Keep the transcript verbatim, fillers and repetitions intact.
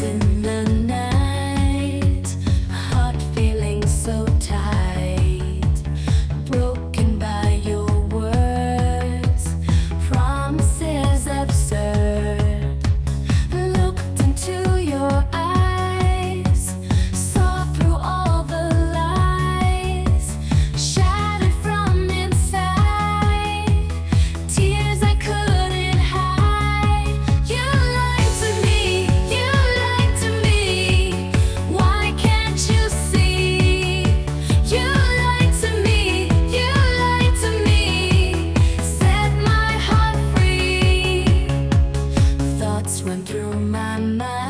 in the night, heart feeling so tight, broken by your words, promises absurd. Looked into your eyes, saw through all the lies, shattered from inside, tears I couldn't hide. You lied to me, you lied to me. Why can't you see? You lied to me, you lied to me. Set my heart free. Thoughts went through my mind.